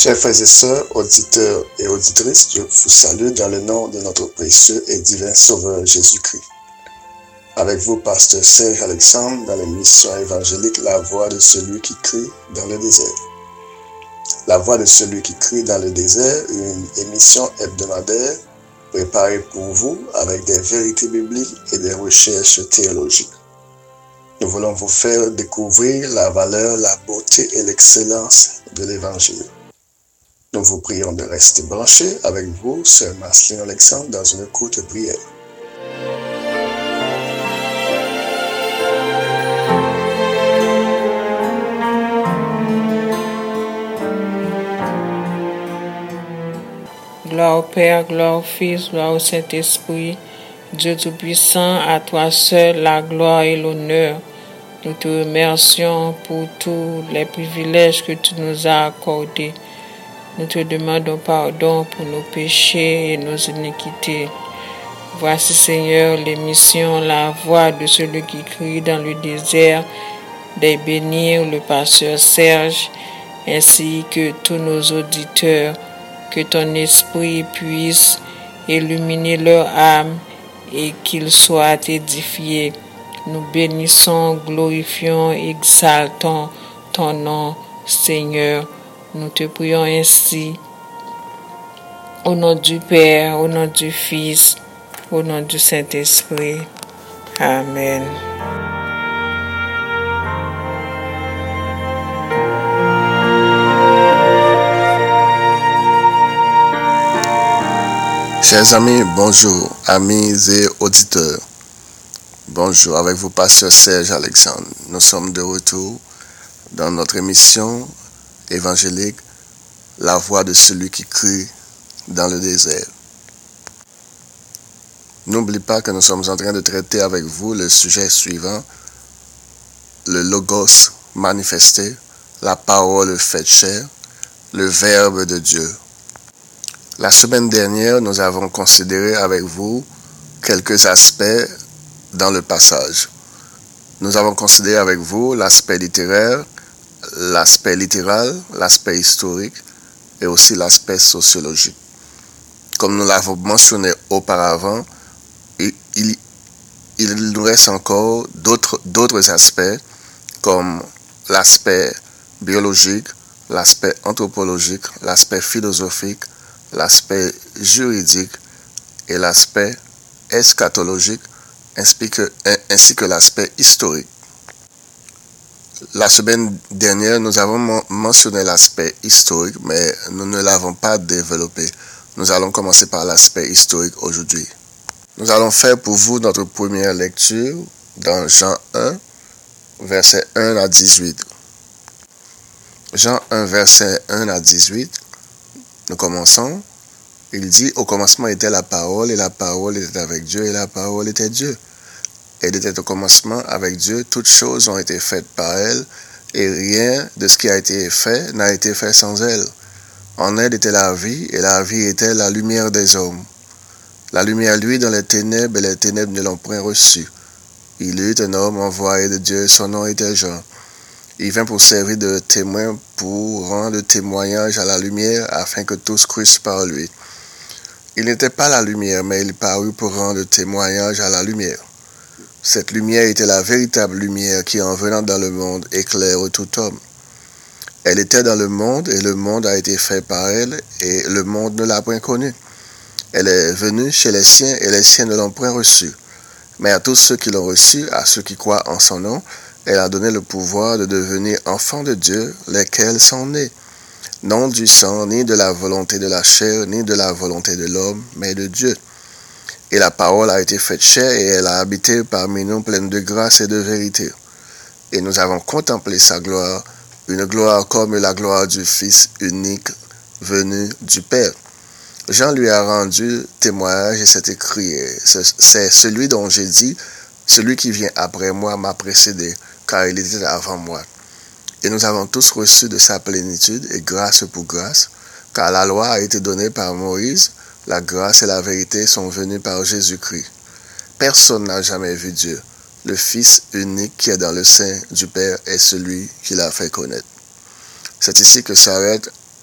Chers frères et sœurs, auditeurs et auditrices, je vous salue dans le nom de notre précieux et divin Sauveur Jésus-Christ. Avec vous, pasteur Serge Alexandre, dans l'émission évangélique La Voix de celui qui crie dans le désert. La Voix de celui qui crie dans le désert, une émission hebdomadaire préparée pour vous avec des vérités bibliques et des recherches théologiques. Nous voulons vous faire découvrir la valeur, la beauté et l'excellence de l'Évangile. Nous vous prions de rester branchés avec vous, sœur Marceline Alexandre, dans une courte prière. Gloire au Père, gloire au Fils, gloire au Saint-Esprit, Dieu Tout-Puissant, à toi seul la gloire et l'honneur. Nous te remercions pour tous les privilèges que tu nous as accordés. Nous te demandons pardon pour nos péchés et nos iniquités. Voici, Seigneur, l'émission La Voix de celui qui crie dans le désert, des bénir le pasteur Serge, ainsi que tous nos auditeurs. Que ton esprit puisse illuminer leur âme et qu'ils soient édifiés. Nous bénissons, glorifions, exaltons ton nom, Seigneur. Nous te prions ainsi, au nom du Père, au nom du Fils, au nom du Saint-Esprit. Amen. Chers amis, bonjour, amis et auditeurs. Bonjour, avec vous, pasteur Serge Alexandre. Nous sommes de retour dans notre émission évangélique, La Voix de celui qui crie dans le désert. N'oubliez pas que nous sommes en train de traiter avec vous le sujet suivant, le Logos manifesté, la parole faite chair, le Verbe de Dieu. La semaine dernière, nous avons considéré avec vous quelques aspects dans le passage. Nous avons considéré avec vous l'aspect littéraire, l'aspect littéral, l'aspect historique et aussi l'aspect sociologique. Comme nous l'avons mentionné auparavant, il nous reste encore d'autres aspects comme l'aspect biologique, l'aspect anthropologique, l'aspect philosophique, l'aspect juridique et l'aspect eschatologique, ainsi que l'aspect historique. La semaine dernière, nous avons mentionné l'aspect historique, mais nous ne l'avons pas développé. Nous allons commencer par l'aspect historique aujourd'hui. Nous allons faire pour vous notre première lecture dans Jean 1, versets 1 à 18. Jean 1, verset 1 à 18. Nous commençons. Il dit, au commencement était la parole, et la parole était avec Dieu, et la parole était Dieu. Elle était au commencement avec Dieu, toutes choses ont été faites par elle, et rien de ce qui a été fait n'a été fait sans elle. En elle était la vie, et la vie était la lumière des hommes. La lumière luit dans les ténèbres, et les ténèbres ne l'ont point reçue. Il eut un homme envoyé de Dieu, son nom était Jean. Il vint pour servir de témoin, pour rendre témoignage à la lumière, afin que tous crussent par lui. Il n'était pas la lumière, mais il parut pour rendre témoignage à la lumière. Cette lumière était la véritable lumière qui, en venant dans le monde, éclaire tout homme. Elle était dans le monde, et le monde a été fait par elle, et le monde ne l'a point connue. Elle est venue chez les siens, et les siens ne l'ont point reçue. Mais à tous ceux qui l'ont reçue, à ceux qui croient en son nom, elle a donné le pouvoir de devenir enfants de Dieu, lesquels sont nés. Non du sang, ni de la volonté de la chair, ni de la volonté de l'homme, mais de Dieu. Et la parole a été faite chair, et elle a habité parmi nous pleine de grâce et de vérité. Et nous avons contemplé sa gloire, une gloire comme la gloire du Fils unique venu du Père. Jean lui a rendu témoignage et s'est écrié, c'est celui dont j'ai dit, celui qui vient après moi m'a précédé, car il était avant moi. Et nous avons tous reçu de sa plénitude et grâce pour grâce, car la loi a été donnée par Moïse, la grâce et la vérité sont venues par Jésus-Christ. Personne n'a jamais vu Dieu. Le Fils unique qui est dans le sein du Père est celui qui l'a fait connaître. C'est ici que s'arrête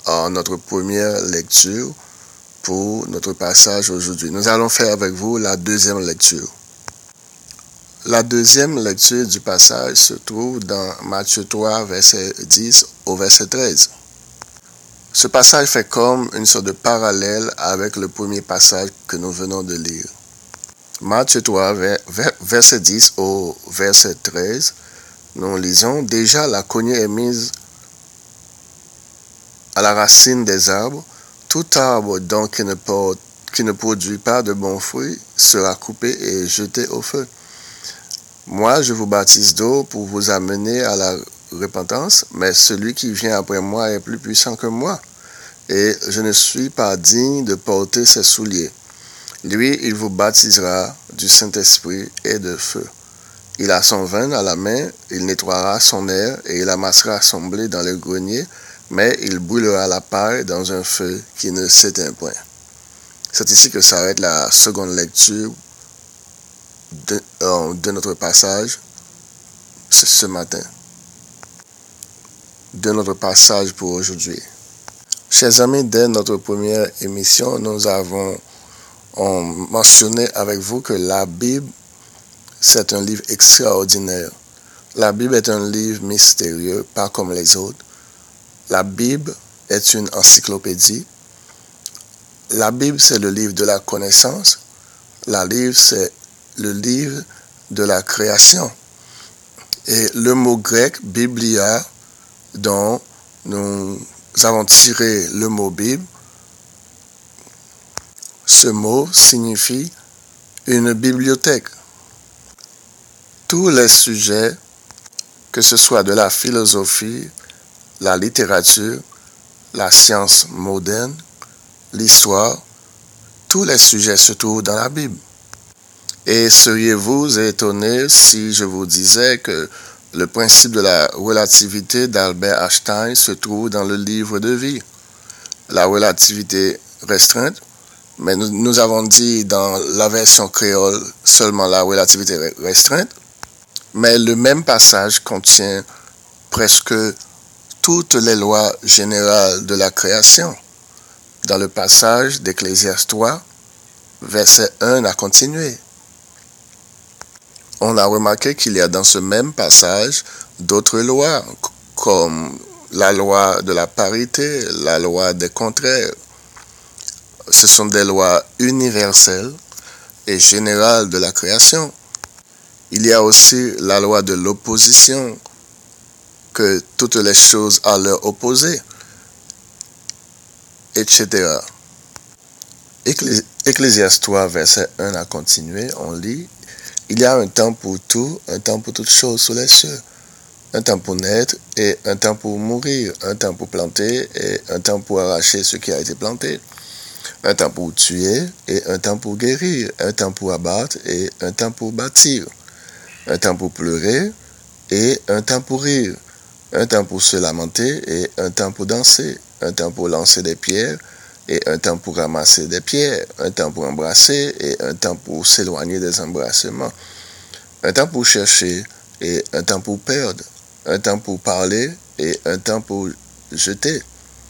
à notre première lecture pour notre passage aujourd'hui. Nous allons faire avec vous la deuxième lecture. La deuxième lecture du passage se trouve dans Matthieu 3, verset 10 au verset 13. Ce passage fait comme une sorte de parallèle avec le premier passage que nous venons de lire. Matthieu 3, verset 10 au verset 13, nous lisons « Déjà la cognée est mise à la racine des arbres. Tout arbre donc qui ne produit pas de bons fruits sera coupé et jeté au feu. Moi, je vous baptise d'eau pour vous amener à la repentance, mais celui qui vient après moi est plus puissant que moi, et je ne suis pas digne de porter ses souliers. Lui, il vous baptisera du Saint-Esprit et de feu. Il a son vin à la main, il nettoiera son aire et il amassera son blé dans le grenier, mais il brûlera la paille dans un feu qui ne s'éteint point. » C'est ici que s'arrête la seconde lecture de notre passage ce matin, de notre passage pour aujourd'hui. Chers amis, dès notre première émission, nous avons mentionné avec vous que la Bible, c'est un livre extraordinaire. La Bible est un livre mystérieux, pas comme les autres. La Bible est une encyclopédie. La Bible, c'est le livre de la connaissance. La Bible, c'est le livre de la création. Et le mot grec, biblia, dont nous avons tiré le mot Bible, ce mot signifie une bibliothèque. Tous les sujets, que ce soit de la philosophie, la littérature, la science moderne, l'histoire, tous les sujets se trouvent dans la Bible. Et seriez-vous étonné si je vous disais que le principe de la relativité d'Albert Einstein se trouve dans le livre de vie? La relativité restreinte, mais nous avons dit dans la version créole seulement la relativité restreinte, mais le même passage contient presque toutes les lois générales de la création. Dans le passage d'Ecclésiaste 3, verset 1 à continuer. On a remarqué qu'il y a dans ce même passage d'autres lois, comme la loi de la parité, la loi des contraires. Ce sont des lois universelles et générales de la création. Il y a aussi la loi de l'opposition, que toutes les choses à leur opposé, etc. Ecclésiaste 3, verset 1 à continuer, on lit « Il y a un temps pour tout, un temps pour toutes choses sous les cieux, un temps pour naître et un temps pour mourir, un temps pour planter et un temps pour arracher ce qui a été planté, un temps pour tuer et un temps pour guérir, un temps pour abattre et un temps pour bâtir, un temps pour pleurer et un temps pour rire, un temps pour se lamenter et un temps pour danser, un temps pour lancer des pierres et un temps pour ramasser des pierres, un temps pour embrasser et un temps pour s'éloigner des embrassements, un temps pour chercher et un temps pour perdre, un temps pour parler et un temps pour jeter,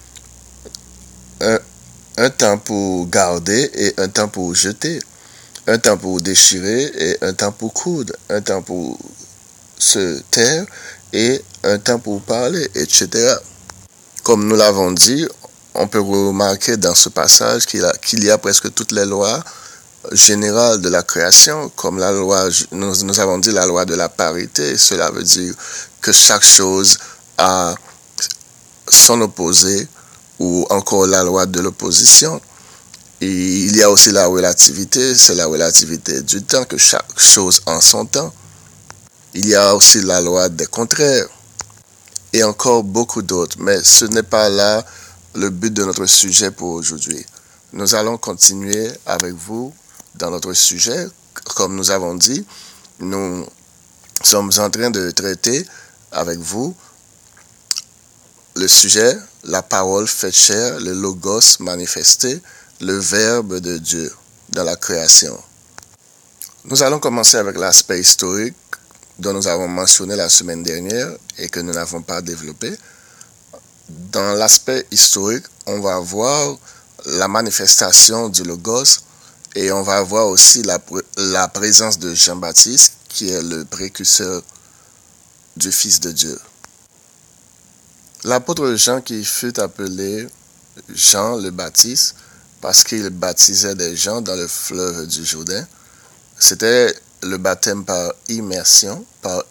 un temps pour garder et un temps pour jeter, un temps pour déchirer et un temps pour coudre, un temps pour se taire et un temps pour parler, etc. Comme nous l'avons dit, on peut remarquer dans ce passage qu'il y a presque toutes les lois générales de la création, comme la loi, nous avons dit la loi de la parité. Cela veut dire que chaque chose a son opposé, ou encore la loi de l'opposition. Et il y a aussi la relativité, c'est la relativité du temps, que chaque chose en son temps. Il y a aussi la loi des contraires et encore beaucoup d'autres, mais ce n'est pas là le but de notre sujet pour aujourd'hui. Nous allons continuer avec vous dans notre sujet. Comme nous avons dit, nous sommes en train de traiter avec vous le sujet, la parole faite chair, le logos manifesté, le verbe de Dieu dans la création. Nous allons commencer avec l'aspect historique dont nous avons mentionné la semaine dernière et que nous n'avons pas développé. dans l'aspect historique, on va voir la manifestation du Logos et on va voir aussi la présence de Jean-Baptiste qui est le précurseur du Fils de Dieu. L'apôtre Jean qui fut appelé Jean le Baptiste parce qu'il baptisait des gens dans le fleuve du Jourdain, c'était le baptême par immersion,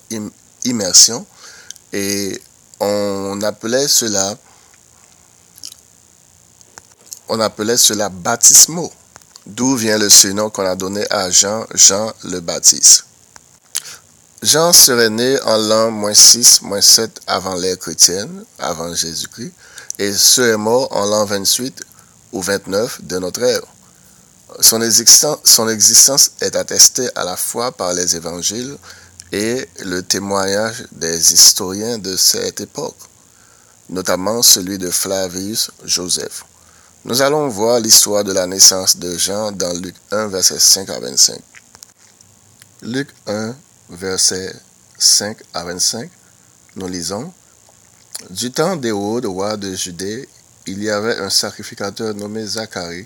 et on appelait cela baptismaux, d'où vient le surnom qu'on a donné à Jean, Jean le Baptiste. Jean serait né en l'an -6, -7 avant l'ère chrétienne, avant Jésus-Christ, et serait mort en l'an 28 ou 29 de notre ère. Son existence est attestée à la fois par les évangiles et le témoignage des historiens de cette époque, notamment celui de Flavius Joseph. Nous allons voir l'histoire de la naissance de Jean dans Luc 1, versets 5 à 25. Luc 1, versets 5 à 25, nous lisons: Du temps d'Hérode, roi de Judée, il y avait un sacrificateur nommé Zacharie,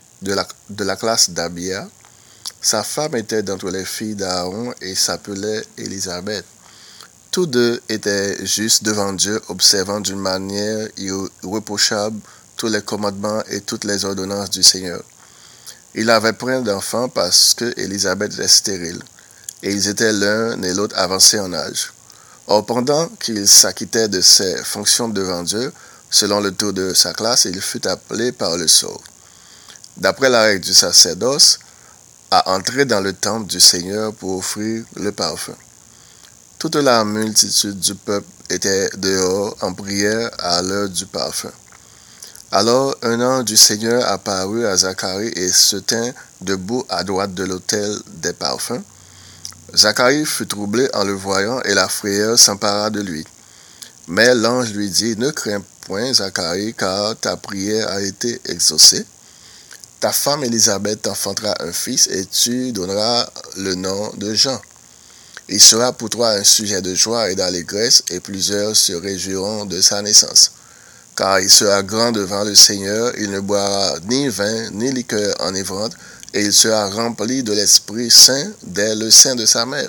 de la classe d'Abia. Sa femme était d'entre les filles d'Aaron et s'appelait Élisabeth. Tous deux étaient justes devant Dieu, observant d'une manière irréprochable tous les commandements et toutes les ordonnances du Seigneur. Il avait point d'enfant parce que Élisabeth était stérile, et ils étaient l'un et l'autre avancés en âge. Or, pendant qu'il s'acquittait de ses fonctions devant Dieu, selon le tour de sa classe, il fut appelé par le sort, d'après la règle du sacerdoce, à entrer dans le temple du Seigneur pour offrir le parfum. Toute la multitude du peuple était dehors en prière à l'heure du parfum. Alors un ange du Seigneur apparut à Zacharie et se tint debout à droite de l'autel des parfums. Zacharie fut troublé en le voyant et la frayeur s'empara de lui. Mais l'ange lui dit: Ne crains point, Zacharie, car ta prière a été exaucée. Ta femme Élisabeth t'enfantera un fils et tu donneras le nom de Jean. Il sera pour toi un sujet de joie et d'allégresse, et plusieurs se réjouiront de sa naissance. Car il sera grand devant le Seigneur, il ne boira ni vin ni liqueur enivrante, et il sera rempli de l'Esprit Saint dès le sein de sa mère.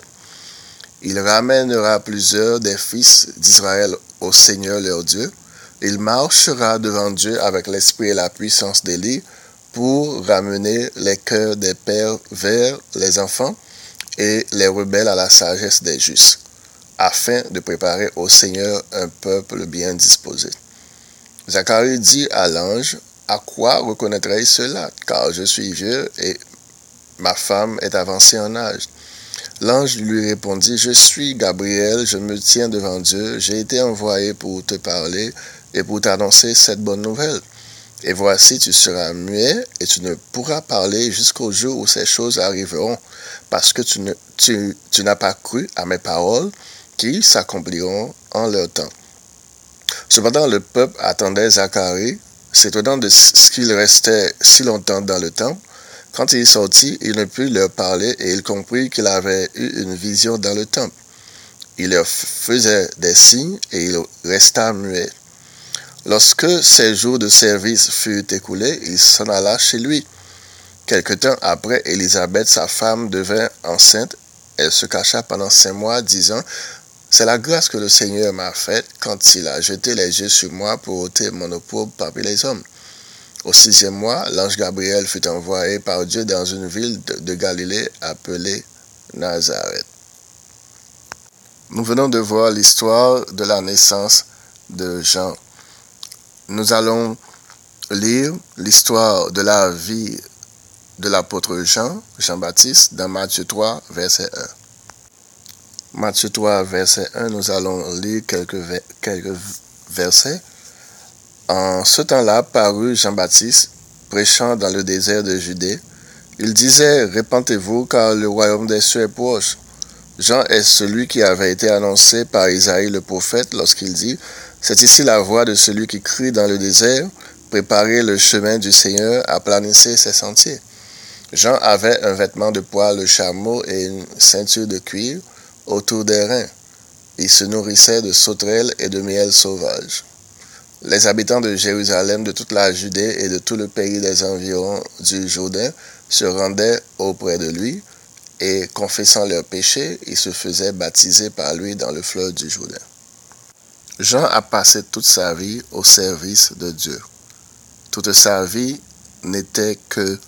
Il ramènera plusieurs des fils d'Israël au Seigneur leur Dieu. Il marchera devant Dieu avec l'esprit et la puissance d'Élie, pour ramener les cœurs des pères vers les enfants et les rebelles à la sagesse des justes, afin de préparer au Seigneur un peuple bien disposé. Zacharie dit à l'ange: À quoi reconnaîtrai-je cela? Car je suis vieux et ma femme est avancée en âge. L'ange lui répondit: Je suis Gabriel, je me tiens devant Dieu, j'ai été envoyé pour te parler et pour t'annoncer cette bonne nouvelle. Et voici, tu seras muet et tu ne pourras parler jusqu'au jour où ces choses arriveront, parce que tu n'as pas cru à mes paroles qui s'accompliront en leur temps. Cependant, le peuple attendait Zacharie, s'étonnant de ce qu'il restait si longtemps dans le temple. Quand il sortit, il ne put leur parler et il comprit qu'il avait eu une vision dans le temple. Il leur faisait des signes et il resta muet. Lorsque ses jours de service furent écoulés, il s'en alla chez lui. Quelque temps après, Élisabeth, sa femme, devint enceinte. Elle se cacha pendant 5 mois, disant: C'est la grâce que le Seigneur m'a faite quand il a jeté les yeux sur moi pour ôter mon opprobre parmi les hommes. Au 6e mois, l'ange Gabriel fut envoyé par Dieu dans une ville de Galilée appelée Nazareth. Nous venons de voir l'histoire de la naissance de Jean. Nous allons lire l'histoire de la vie de l'apôtre Jean, Jean-Baptiste, dans Matthieu 3, verset 1. Matthieu 3, verset 1, nous allons lire quelques versets. En ce temps-là, parut Jean-Baptiste, prêchant dans le désert de Judée. Il disait: Répentez-vous, car le royaume des cieux est proche. Jean est celui qui avait été annoncé par Isaïe le prophète lorsqu'il dit: C'est ici la voix de celui qui crie dans le désert, préparez le chemin du Seigneur, aplanissez ses sentiers. Jean avait un vêtement de poil de chameau et une ceinture de cuir autour des reins. Il se nourrissait de sauterelles et de miel sauvage. Les habitants de Jérusalem, de toute la Judée et de tout le pays des environs du Jourdain se rendaient auprès de lui et, confessant leurs péchés, ils se faisaient baptiser par lui dans le fleuve du Jourdain. Jean a passé toute sa vie au service de Dieu. Toute sa vie n'était que,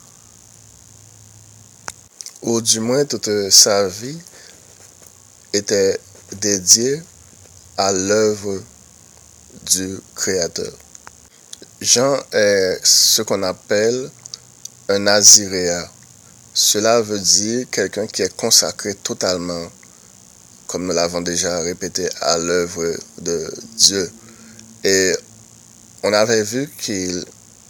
ou du moins toute sa vie était dédiée à l'œuvre du Créateur. Jean est ce qu'on appelle un naziréen. Cela veut dire quelqu'un qui est consacré totalement, comme nous l'avons déjà répété, à l'œuvre de Dieu. Et on avait vu qu'il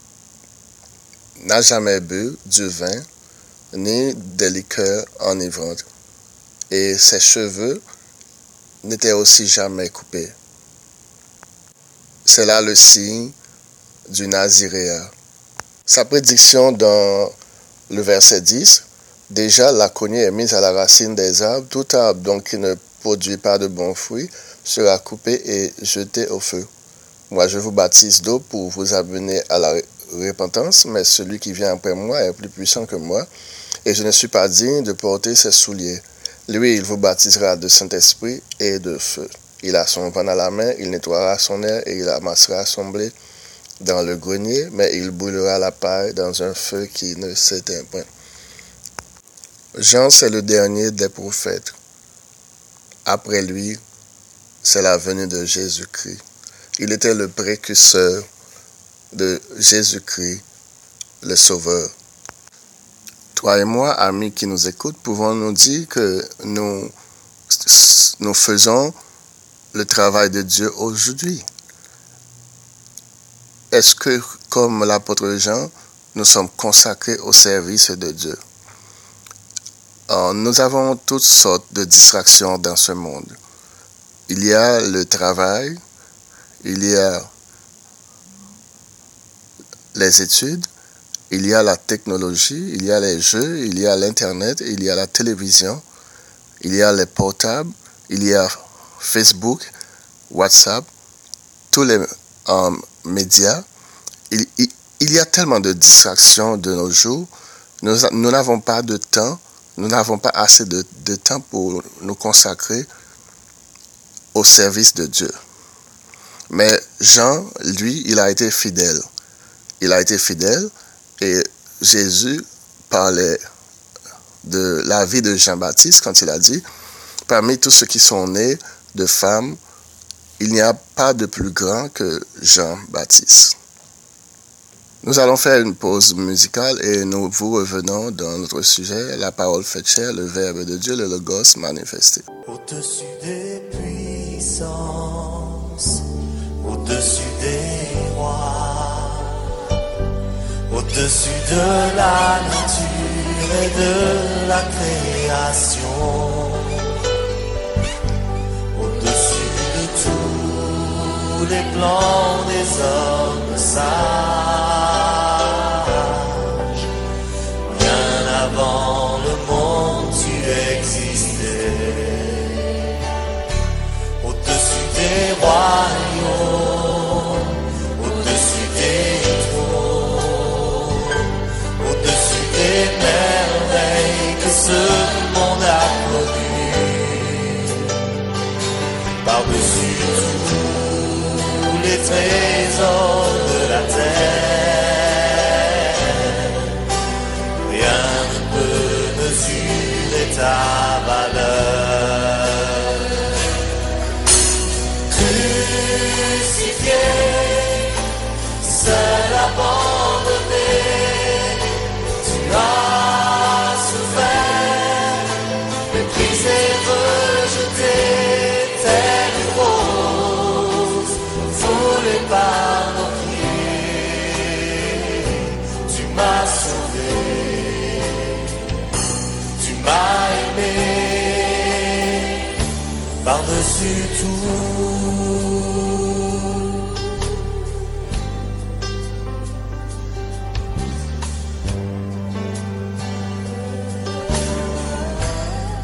n'a jamais bu du vin ni des liqueurs enivrantes. Et ses cheveux n'étaient aussi jamais coupés. C'est là le signe du naziréen. Sa prédiction dans le verset 10, déjà la cognée est mise à la racine des arbres, tout arbre donc qui ne produit pas de bons fruits sera coupé et jeté au feu. Moi je vous baptise d'eau pour vous amener à la repentance, mais celui qui vient après moi est plus puissant que moi, et je ne suis pas digne de porter ses souliers. Lui, il vous baptisera de Saint-Esprit et de feu. Il a son pain à la main, il nettoiera son air et il amassera son blé dans le grenier, mais il brûlera la paille dans un feu qui ne s'éteint point. Jean, c'est le dernier des prophètes. Après lui, c'est la venue de Jésus-Christ. Il était le précurseur de Jésus-Christ, le Sauveur. Toi et moi, amis qui nous écoutent, pouvons nous dire que nous faisons le travail de Dieu aujourd'hui. Est-ce que, comme l'apôtre Jean, nous sommes consacrés au service de Dieu? Nous avons toutes sortes de distractions dans ce monde. Il y a le travail, il y a les études, il y a la technologie, il y a les jeux, il y a l'Internet, il y a la télévision, il y a les portables, il y a Facebook, WhatsApp, tous les médias. Il y a tellement de distractions de nos jours. Nous n'avons pas de temps, nous n'avons pas assez de temps pour nous consacrer au service de Dieu. Mais Jean, lui, il a été fidèle. Il a été fidèle et Jésus parlait de la vie de Jean-Baptiste quand il a dit « Parmi tous ceux qui sont nés de femmes, il n'y a pas de plus grand que Jean-Baptiste. » Nous allons faire une pause musicale et nous vous revenons dans notre sujet, la parole faite chair, le Verbe de Dieu, le Logos manifesté. Au-dessus des puissances, au-dessus des rois, au-dessus de la nature et de la création, au-dessus de tous les plans des hommes sages, bien avant le monde tu existais, au-dessus des royaumes, au-dessus des trônes, au-dessus des merveilles que ce monde a produit, par-dessus tous les trésors de la terre, rien ne peut mesurer ta valeur. Crucifié, seul abandonné, tu as souffert, méprisé, rejeté, tel une rose, foulé par nos pieds. Tu m'as sauvé, tu m'as aimé, par-dessus tout.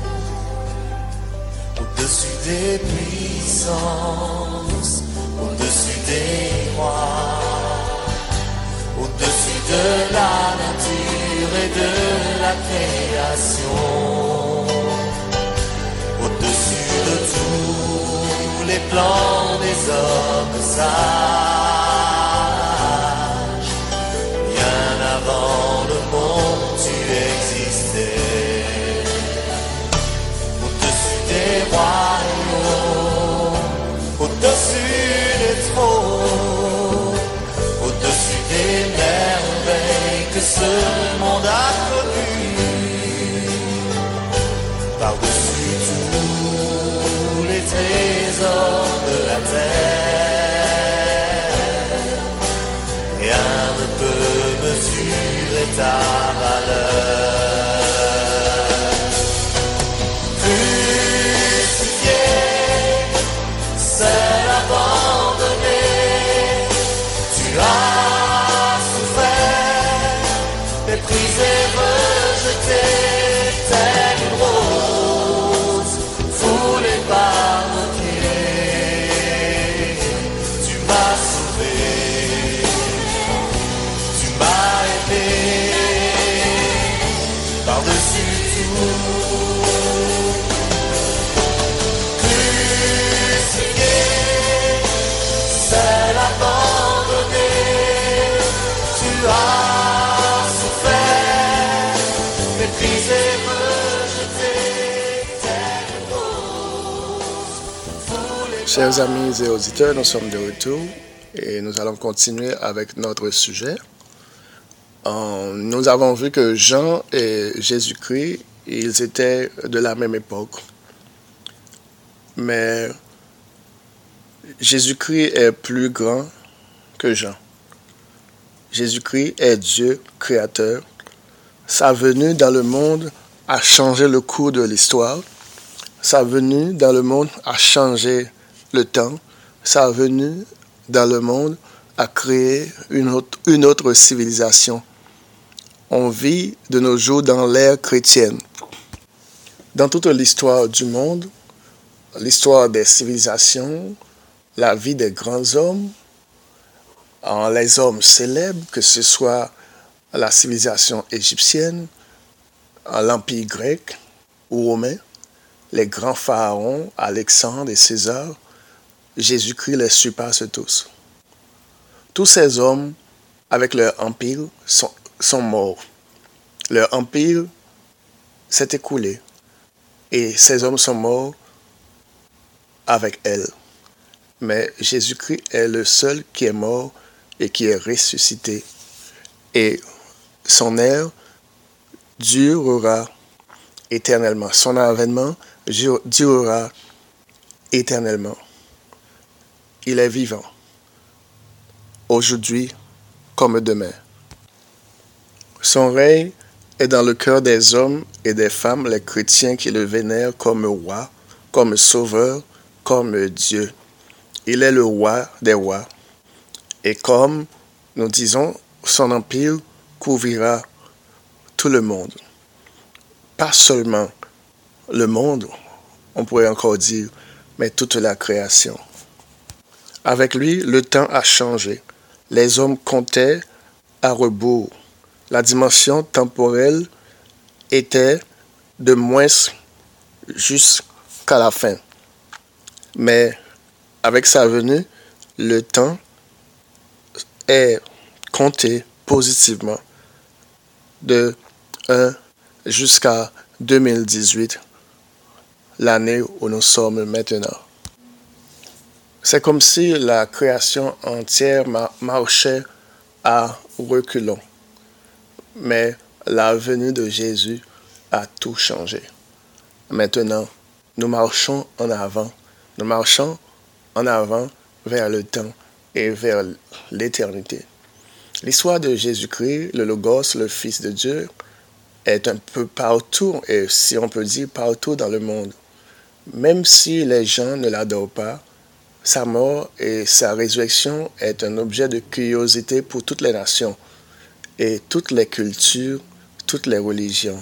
Au-dessus des puissances, au-dessus au-dessus des rois, au-dessus de la nature et de la création, au-dessus de tous les plans des hommes sages. Bien avant le monde tu existais, au-dessus des royaumes, au-dessus des trônes, au-dessus des merveilles que ce monde a connues, par-dessus tous les trésors de la terre, rien ne peut mesurer ta valeur. Crucifié, seul abandonné, tu as souffert, méprisé, rejeté, tel une rose, foulée par nos pieds. Tu m'as sauvé, tu m'as aimé, par-dessus tout. Crucifié, seul abandonné, tu as souffert, méprisé, rejeté, tel une rose, foulée. Chers amis et auditeurs, nous sommes de retour et nous allons continuer avec notre sujet. Nous avons vu que Jean et Jésus-Christ, ils étaient de la même époque. Mais Jésus-Christ est plus grand que Jean. Jésus-Christ est Dieu créateur. Sa venue dans le monde a changé le cours de l'histoire. Sa venue dans le monde a changé le temps. Sa venue dans le monde a créé une autre civilisation. On vit de nos jours dans l'ère chrétienne. Dans toute l'histoire du monde, l'histoire des civilisations, la vie des grands hommes, les hommes célèbres, que ce soit la civilisation égyptienne, l'empire grec ou romain, les grands pharaons, Alexandre et César, Jésus-Christ les surpasse tous. Tous ces hommes, avec leur empire, sont morts. Leur empire s'est écoulé et ces hommes sont morts avec elle. Mais Jésus-Christ est le seul qui est mort et qui est ressuscité. Et son ère durera éternellement. Son avènement durera éternellement. Il est vivant, aujourd'hui comme demain. Son règne est dans le cœur des hommes et des femmes, les chrétiens qui le vénèrent comme roi, comme sauveur, comme Dieu. Il est le roi des rois. Et comme nous disons, son empire couvrira tout le monde. Pas seulement le monde, on pourrait encore dire, mais toute la création. Avec lui, le temps a changé. Les hommes comptaient à rebours. La dimension temporelle était de moins jusqu'à la fin. Mais avec sa venue, le temps est compté positivement de 1 jusqu'à 2018, l'année où nous sommes maintenant. C'est comme si la création entière marchait à reculons. Mais la venue de Jésus a tout changé. Maintenant, nous marchons en avant. Nous marchons en avant vers le temps et vers l'éternité. L'histoire de Jésus-Christ, le Logos, le Fils de Dieu, est un peu partout, et si on peut dire partout dans le monde. Même si les gens ne l'adorent pas, sa mort et sa résurrection est un objet de curiosité pour toutes les nations et toutes les cultures, toutes les religions.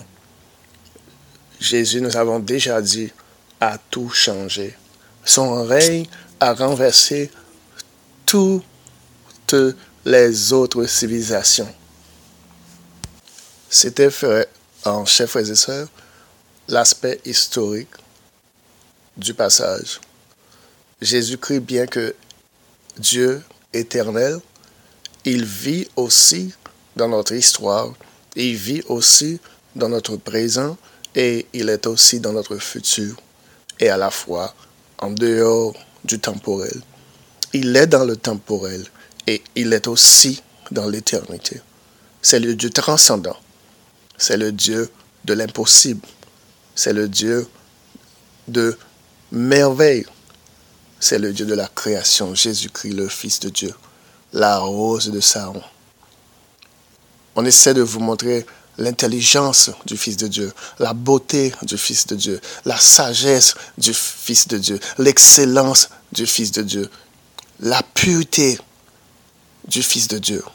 Jésus, nous avons déjà dit, a tout changé. Son règne a renversé toutes les autres civilisations. C'était, chers frères et sœurs, l'aspect historique du passage. Jésus-Christ, bien que Dieu éternel, il vit aussi dans notre histoire, il vit aussi dans notre présent et il est aussi dans notre futur et à la fois en dehors du temporel. Il est dans le temporel et il est aussi dans l'éternité. C'est le Dieu transcendant. C'est le Dieu de l'impossible. C'est le Dieu de merveille. C'est le Dieu de la création, Jésus-Christ, le Fils de Dieu, la rose de Saron. On essaie de vous montrer l'intelligence du Fils de Dieu, la beauté du Fils de Dieu, la sagesse du Fils de Dieu, l'excellence du Fils de Dieu, la pureté du Fils de Dieu,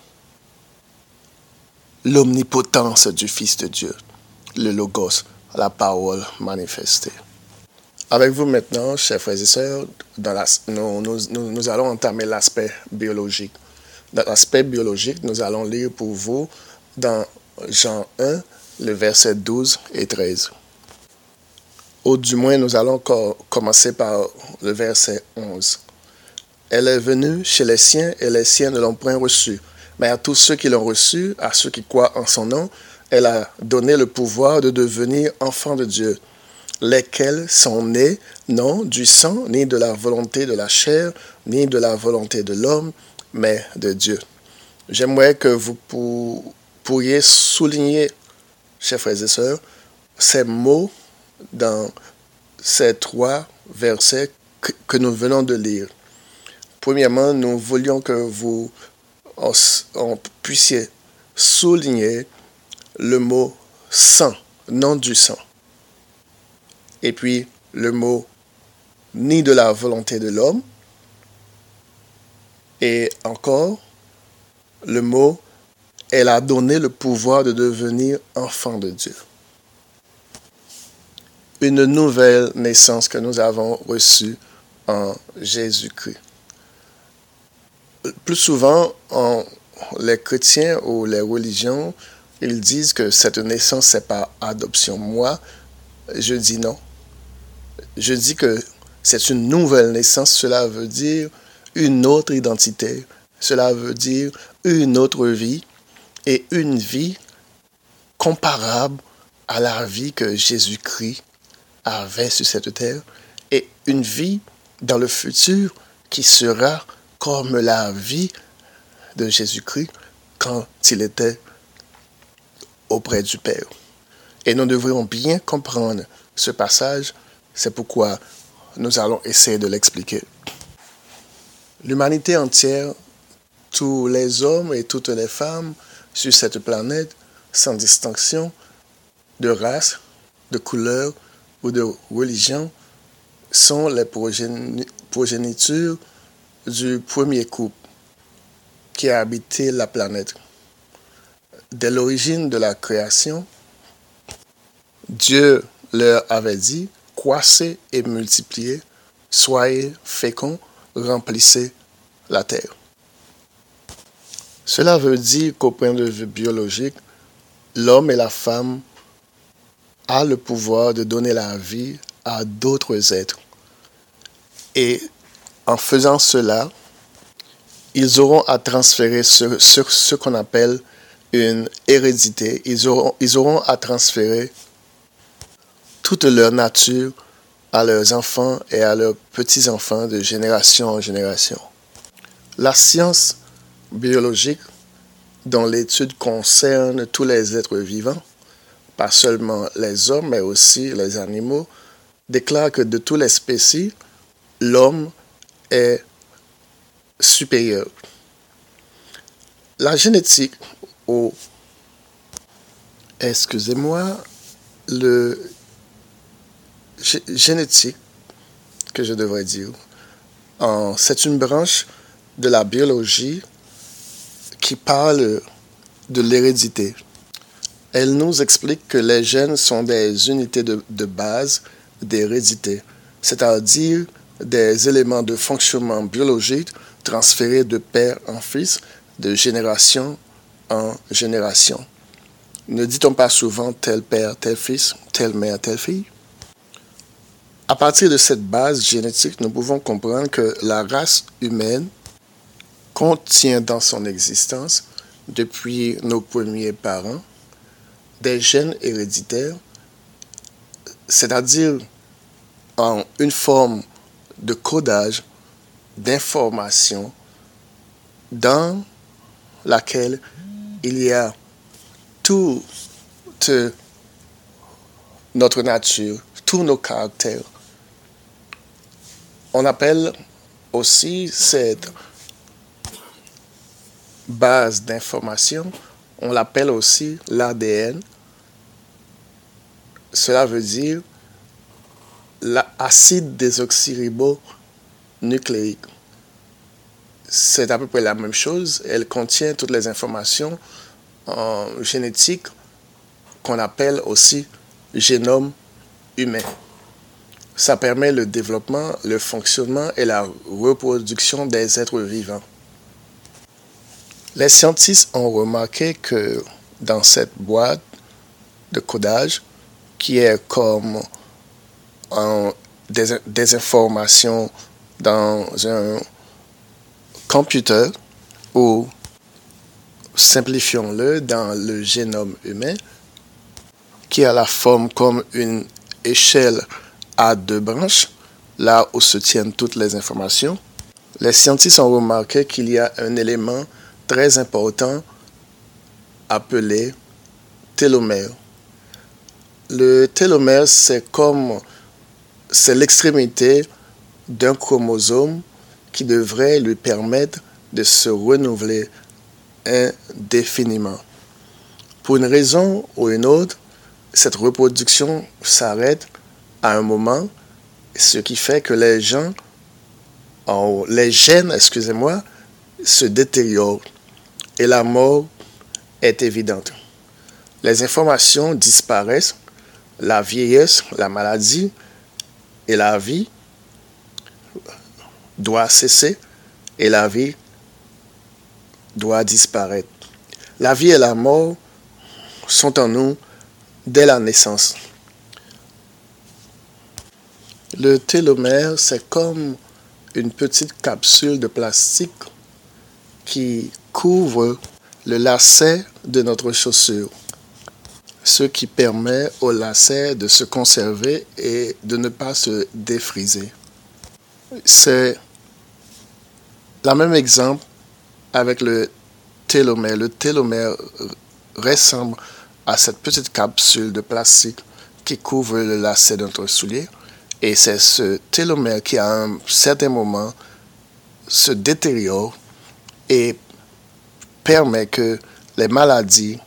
l'omnipotence du Fils de Dieu, le Logos, la parole manifestée. Avec vous maintenant, chers frères et sœurs, nous allons entamer l'aspect biologique. Dans l'aspect biologique, nous allons lire pour vous dans Jean 1, le verset 12 et 13. Ou du moins, nous allons commencer par le verset 11. Elle est venue chez les siens et les siens ne l'ont point reçue. Mais à tous ceux qui l'ont reçue, à ceux qui croient en son nom, elle a donné le pouvoir de devenir enfants de Dieu, lesquels sont nés non du sang, ni de la volonté de la chair, ni de la volonté de l'homme, mais de Dieu. J'aimerais que vous pourriez souligner, chers frères et sœurs, ces mots dans ces 3 versets que nous venons de lire. Premièrement, nous voulions que vous puissiez souligner le mot sang, non du sang. Et puis le mot ni de la volonté de l'homme. Et encore le mot elle a donné le pouvoir de devenir enfant de Dieu. Une nouvelle naissance que nous avons reçue en Jésus-Christ. Plus souvent, les chrétiens ou les religions, ils disent que cette naissance, c'est par adoption. Moi, je dis non. Je dis que c'est une nouvelle naissance. Cela veut dire une autre identité. Cela veut dire une autre vie et une vie comparable à la vie que Jésus-Christ avait sur cette terre et une vie dans le futur qui sera comme la vie de Jésus-Christ quand il était auprès du Père. Et nous devrions bien comprendre ce passage, c'est pourquoi nous allons essayer de l'expliquer. L'humanité entière, tous les hommes et toutes les femmes sur cette planète, sans distinction de race, de couleur ou de religion, sont les progénitures du premier couple qui a habité la planète. Dès l'origine de la création, Dieu leur avait dit « Croissez et multipliez, soyez féconds, remplissez la terre ». Cela veut dire qu'au point de vue biologique, l'homme et la femme ont le pouvoir de donner la vie à d'autres êtres. Et en faisant cela, ils auront à transférer ce qu'on appelle une hérédité. Ils auront à transférer toute leur nature à leurs enfants et à leurs petits-enfants de génération en génération. La science biologique, dont l'étude concerne tous les êtres vivants, pas seulement les hommes, mais aussi les animaux, déclare que de toutes les spécies, l'homme est supérieur. La génétique, génétique, que je devrais dire, c'est une branche de la biologie qui parle de l'hérédité. Elle nous explique que les gènes sont des unités de base d'hérédité, c'est-à-dire des éléments de fonctionnement biologique transférés de père en fils, de génération en génération. Ne dit-on pas souvent tel père, tel fils, telle mère, telle fille? À partir de cette base génétique, nous pouvons comprendre que la race humaine contient dans son existence, depuis nos premiers parents, des gènes héréditaires, c'est-à-dire en une forme de codage d'informations dans laquelle il y a toute notre nature, tous nos caractères. On appelle aussi cette base d'information, on l'appelle aussi l'ADN. Cela veut dire l'acide désoxyribonucléique. C'est à peu près la même chose. Elle contient toutes les informations génétiques qu'on appelle aussi génome humain. Ça permet le développement, le fonctionnement et la reproduction des êtres vivants. Les scientifiques ont remarqué que dans cette boîte de codage, qui est comme des informations dans un computer, ou simplifions-le, dans le génome humain, qui a la forme comme une échelle à 2 branches, là où se tiennent toutes les informations. Les scientifiques ont remarqué qu'il y a un élément très important appelé télomère. Le télomère, c'est l'extrémité d'un chromosome qui devrait lui permettre de se renouveler indéfiniment. Pour une raison ou une autre, cette reproduction s'arrête à un moment, ce qui fait que les gènes, se détériorent et la mort est évidente. Les informations disparaissent, la vieillesse, la maladie et la vie doivent cesser et la vie doit disparaître. La vie et la mort sont en nous dès la naissance. Le télomère, c'est comme une petite capsule de plastique qui couvre le lacet de notre chaussure, ce qui permet au lacet de se conserver et de ne pas se défriser. C'est le même exemple avec le télomère. Le télomère ressemble à cette petite capsule de plastique qui couvre le lacet de notre soulier. Et c'est ce télomère qui, à un certain moment, se détériore et permet que les maladies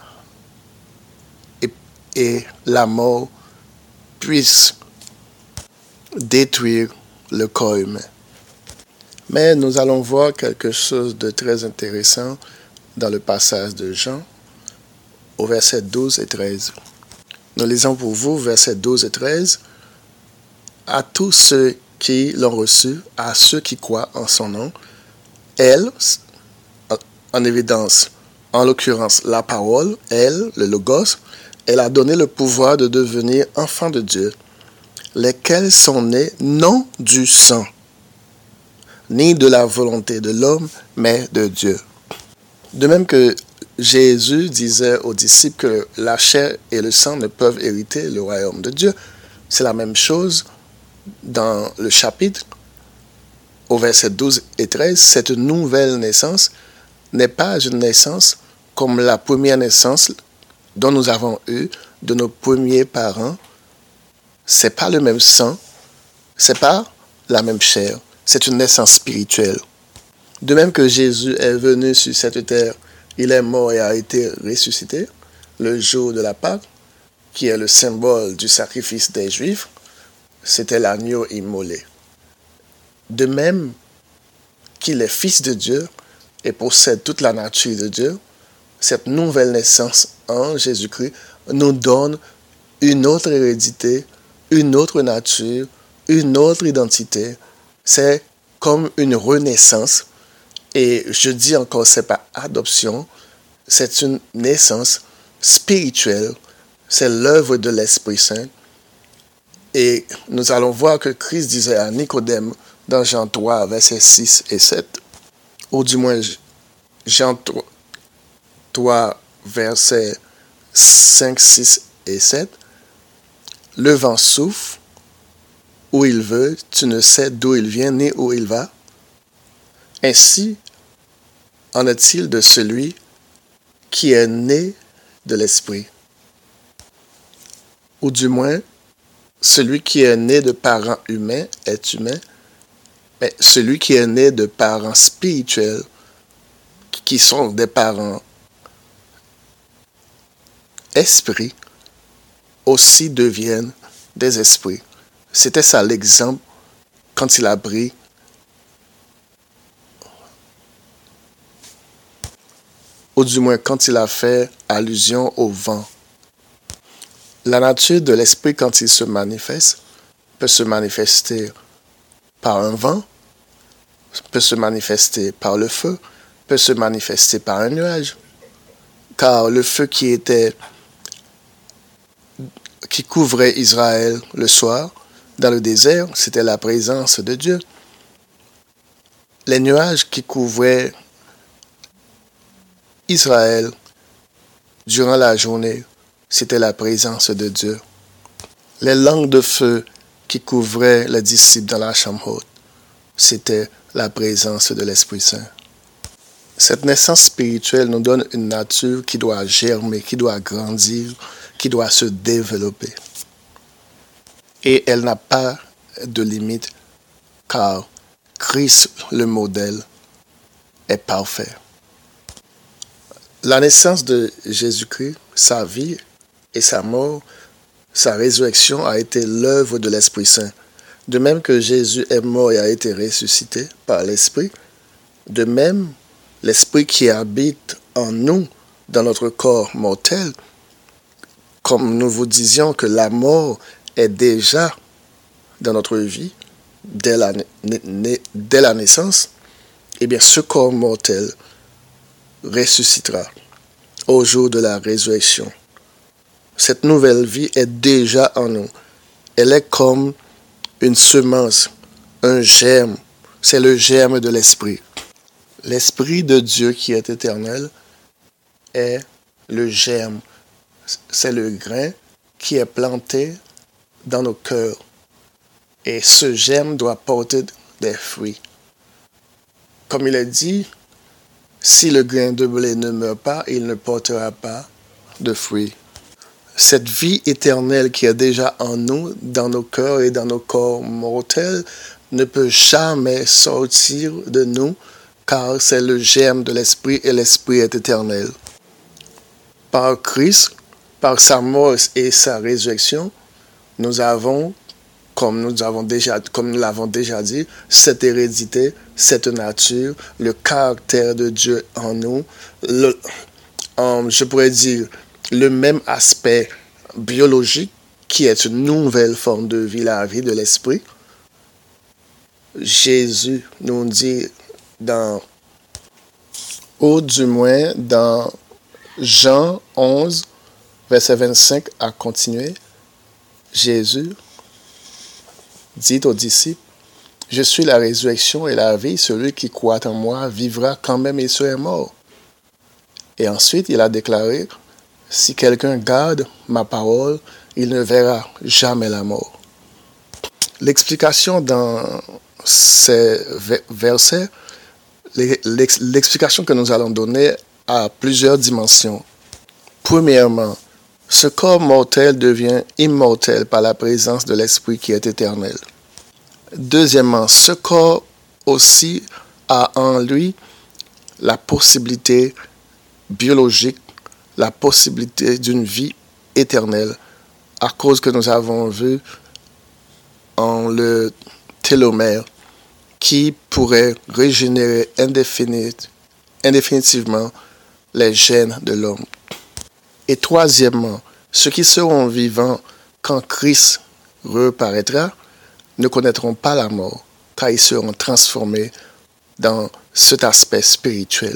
et la mort puissent détruire le corps humain. Mais nous allons voir quelque chose de très intéressant dans le passage de Jean, au verset 12 et 13. Nous lisons pour vous, versets 12 et 13. À tous ceux qui l'ont reçu, à ceux qui croient en son nom, elle, en évidence, en l'occurrence la parole, elle, le logos, elle a donné le pouvoir de devenir enfants de Dieu, lesquels sont nés non du sang, ni de la volonté de l'homme, mais de Dieu. De même que Jésus disait aux disciples que la chair et le sang ne peuvent hériter le royaume de Dieu, c'est la même chose dans le chapitre, au verset 12 et 13, cette nouvelle naissance n'est pas une naissance comme la première naissance dont nous avons eu de nos premiers parents. C'est pas le même sang, c'est pas la même chair, c'est une naissance spirituelle. De même que Jésus est venu sur cette terre, il est mort et a été ressuscité le jour de la Pâque, qui est le symbole du sacrifice des Juifs. C'était l'agneau immolé. De même qu'il est fils de Dieu et possède toute la nature de Dieu, cette nouvelle naissance en Jésus-Christ nous donne une autre hérédité, une autre nature, une autre identité. C'est comme une renaissance. Et je dis encore, c'est pas adoption, c'est une naissance spirituelle. C'est l'œuvre de l'Esprit Saint. Et nous allons voir que Christ disait à Nicodème dans Jean 3, versets 6 et 7, ou du moins Jean 3, versets 5, 6 et 7, le vent souffle où il veut, tu ne sais d'où il vient ni où il va. Ainsi en est-il de celui qui est né de l'Esprit. Ou du moins, celui qui est né de parents humains est humain, mais celui qui est né de parents spirituels, qui sont des parents esprits, aussi deviennent des esprits. C'était ça l'exemple quand il a pris ou du moins quand il a fait allusion au vent. La nature de l'esprit, quand il se manifeste, peut se manifester par un vent, peut se manifester par le feu, peut se manifester par un nuage. Car le feu qui couvrait Israël le soir dans le désert, c'était la présence de Dieu. Les nuages qui couvraient Israël durant la journée, c'était la présence de Dieu. Les langues de feu qui couvraient les disciples dans la chambre haute, c'était la présence de l'Esprit Saint. Cette naissance spirituelle nous donne une nature qui doit germer, qui doit grandir, qui doit se développer. Et elle n'a pas de limite, car Christ, le modèle, est parfait. La naissance de Jésus-Christ, sa vie et sa mort, sa résurrection a été l'œuvre de l'Esprit Saint. De même que Jésus est mort et a été ressuscité par l'Esprit, de même, l'Esprit qui habite en nous, dans notre corps mortel, comme nous vous disions que la mort est déjà dans notre vie, dès la naissance, eh bien ce corps mortel ressuscitera au jour de la résurrection. Cette nouvelle vie est déjà en nous. Elle est comme une semence, un germe. C'est le germe de l'Esprit. L'Esprit de Dieu qui est éternel est le germe. C'est le grain qui est planté dans nos cœurs. Et ce germe doit porter des fruits. Comme il est dit, si le grain de blé ne meurt pas, il ne portera pas de fruits. Cette vie éternelle qui est déjà en nous, dans nos cœurs et dans nos corps mortels, ne peut jamais sortir de nous, car c'est le germe de l'Esprit et l'Esprit est éternel. Par Christ, par sa mort et sa résurrection, nous avons, comme nous l'avons déjà dit, cette hérédité, cette nature, le caractère de Dieu en nous, je pourrais dire, le même aspect biologique qui est une nouvelle forme de vie, la vie de l'esprit. Jésus nous dit ou du moins dans Jean 11, verset 25 à continuer, Jésus dit aux disciples, « Je suis la résurrection et la vie, celui qui croit en moi vivra quand même il serait mort. » Et ensuite, il a déclaré, « Si quelqu'un garde ma parole, il ne verra jamais la mort. » L'explication dans ces versets, l'explication que nous allons donner a plusieurs dimensions. Premièrement, ce corps mortel devient immortel par la présence de l'Esprit qui est éternel. Deuxièmement, ce corps aussi a en lui la possibilité biologique, la possibilité d'une vie éternelle, à cause que nous avons vu en le télomère qui pourrait régénérer indéfinitivement les gènes de l'homme. Et troisièmement, ceux qui seront vivants quand Christ reparaîtra ne connaîtront pas la mort, car ils seront transformés dans cet aspect spirituel.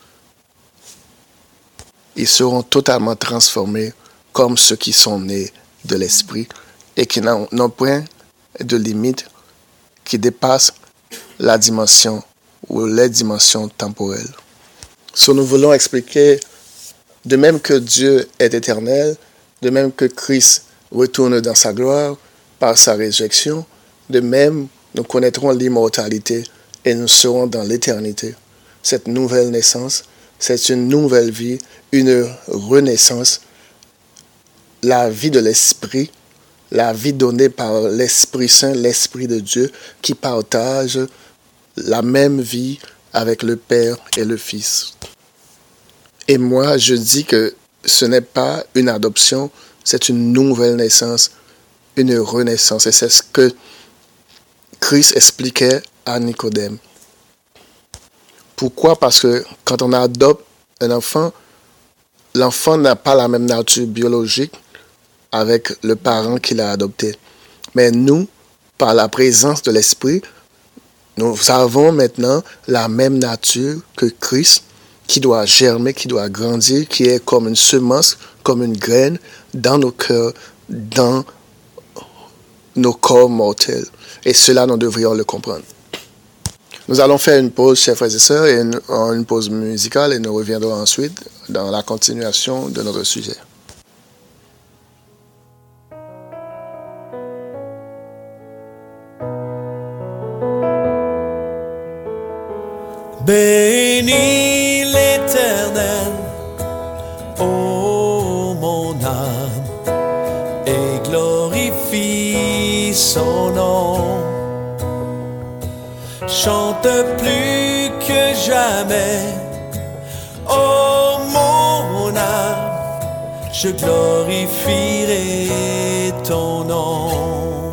Ils seront totalement transformés comme ceux qui sont nés de l'Esprit et qui n'ont point de limite qui dépasse la dimension ou les dimensions temporelles. So, nous voulons expliquer, de même que Dieu est éternel, de même que Christ retourne dans sa gloire par sa résurrection, de même nous connaîtrons l'immortalité et nous serons dans l'éternité. Cette nouvelle naissance, c'est une nouvelle vie, une renaissance, la vie de l'Esprit, la vie donnée par l'Esprit Saint, l'Esprit de Dieu, qui partage la même vie avec le Père et le Fils. Et moi, je dis que ce n'est pas une adoption, c'est une nouvelle naissance, une renaissance. Et c'est ce que Christ expliquait à Nicodème. Pourquoi? Parce que quand on adopte un enfant, l'enfant n'a pas la même nature biologique avec le parent qui l'a adopté. Mais nous, par la présence de l'Esprit, nous avons maintenant la même nature que Christ, qui doit germer, qui doit grandir, qui est comme une semence, comme une graine dans nos cœurs, dans nos corps mortels. Et cela, nous devrions le comprendre. Nous allons faire une pause, chers frères et sœurs, et une pause musicale, et nous reviendrons ensuite dans la continuation de notre sujet. Bénis l'Éternel, ô mon âme, et glorifie son nom. Chante plus que jamais, ô mon âme, je glorifierai ton nom.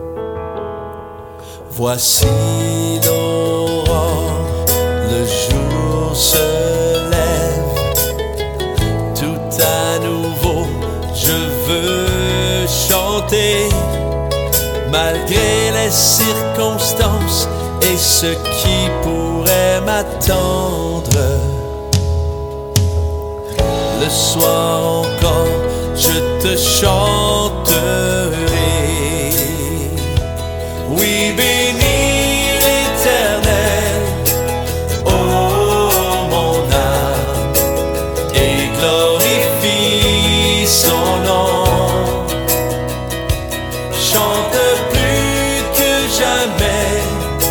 Voici l'aurore, le jour se lève, tout à nouveau je veux chanter, malgré les circonstances et ce qui pourrait m'attendre. Le soir encore je te chanterai. Oui, bénis l'Éternel, ô mon âme, et glorifie son nom. Chante plus que jamais,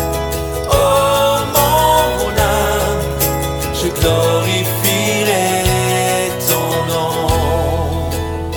ô mon âme, je glorifierai ton nom.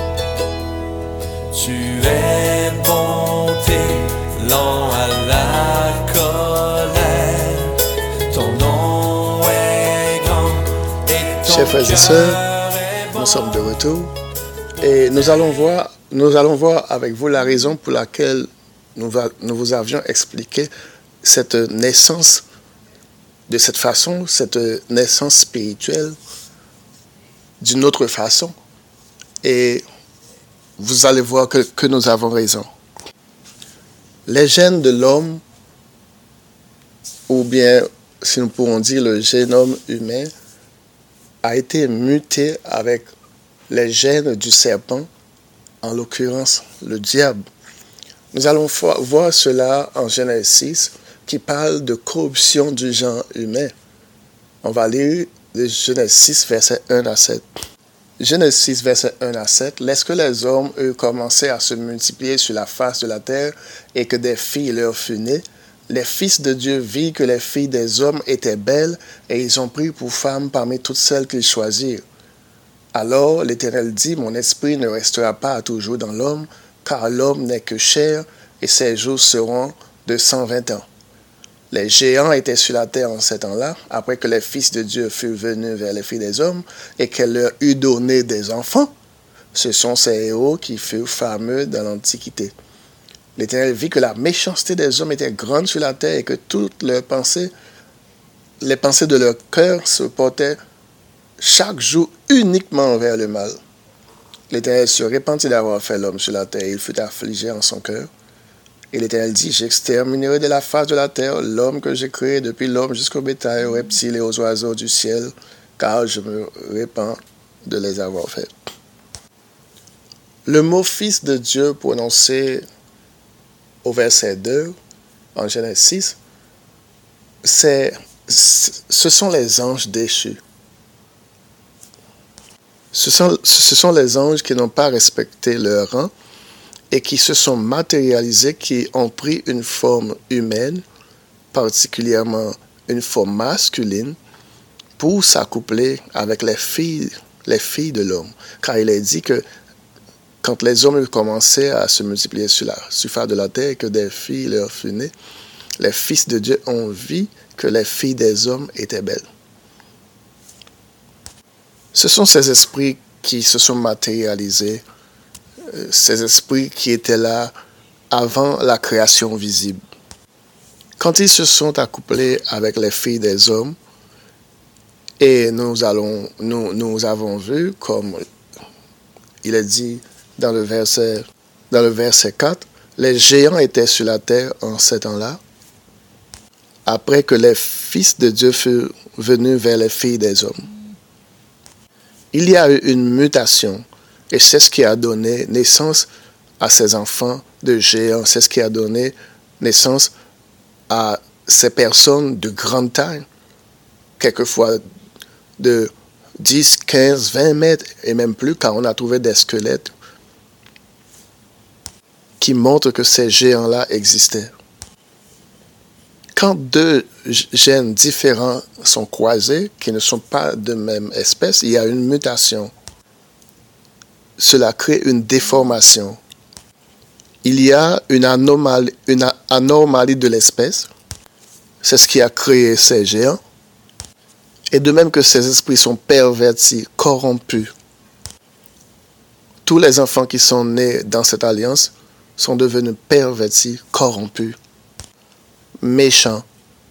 Tu es bonté, lent à la colère, ton nom est grand et ton Chers frères et sœurs, nous sommes de retour et nous allons voir avec vous la raison pour laquelle nous vous avions expliqué cette naissance de cette façon, cette naissance spirituelle d'une autre façon. Et vous allez voir que nous avons raison. Les gènes de l'homme, ou bien, si nous pourrons dire, le génome humain, a été muté avec les gènes du serpent, en l'occurrence le diable. Nous allons voir cela en Genèse 6, qui parle de corruption du genre humain. On va lire Genèse 6, versets 1 à 7. Genèse 6, versets 1 à 7. Lorsque les hommes, eux, commençaient à se multiplier sur la face de la terre et que des filles leur furent nées, les fils de Dieu virent que les filles des hommes étaient belles et ils ont pris pour femmes parmi toutes celles qu'ils choisirent. Alors l'Éternel dit, mon esprit ne restera pas à toujours dans l'homme, car l'homme n'est que chair et ses jours seront de 120 ans. Les géants étaient sur la terre en ces temps-là, après que les fils de Dieu furent venus vers les filles des hommes et qu'elle leur eut donné des enfants. Ce sont ces héros qui furent fameux dans l'Antiquité. L'Éternel vit que la méchanceté des hommes était grande sur la terre et que toutes leurs pensées, les pensées de leur cœur se portaient chaque jour uniquement vers le mal. L'Éternel se repentit d'avoir fait l'homme sur la terre et il fut affligé en son cœur. Et l'Éternel dit, j'exterminerai de la face de la terre l'homme que j'ai créé, depuis l'homme jusqu'au bétail, aux reptiles et aux oiseaux du ciel, car je me répands de les avoir faits. Le mot Fils de Dieu prononcé au verset 2, en Genèse 6, ce sont les anges déchus. Ce sont les anges qui n'ont pas respecté leur rang et qui se sont matérialisés, qui ont pris une forme humaine, particulièrement une forme masculine, pour s'accoupler avec les filles de l'homme. Car il est dit que quand les hommes commençaient à se multiplier sur la surface de la terre et que des filles leur furent nées, les fils de Dieu ont vu que les filles des hommes étaient belles. Ce sont ces esprits qui se sont matérialisés, ces esprits qui étaient là avant la création visible. Quand ils se sont accouplés avec les filles des hommes, et nous avons vu, comme il est dit dans le verset 4, les géants étaient sur la terre en ces temps-là, après que les fils de Dieu furent venus vers les filles des hommes. Il y a eu une mutation, et c'est ce qui a donné naissance à ces enfants de géants, c'est ce qui a donné naissance à ces personnes de grande taille, quelquefois de 10, 15, 20 mètres, et même plus, car on a trouvé des squelettes qui montrent que ces géants-là existaient. Quand deux gènes différents sont croisés, qui ne sont pas de même espèce, il y a une mutation. Cela crée une déformation. Il y a une anomalie de l'espèce. C'est ce qui a créé ces géants. Et de même que ces esprits sont pervertis, corrompus. Tous les enfants qui sont nés dans cette alliance sont devenus pervertis, corrompus, méchants.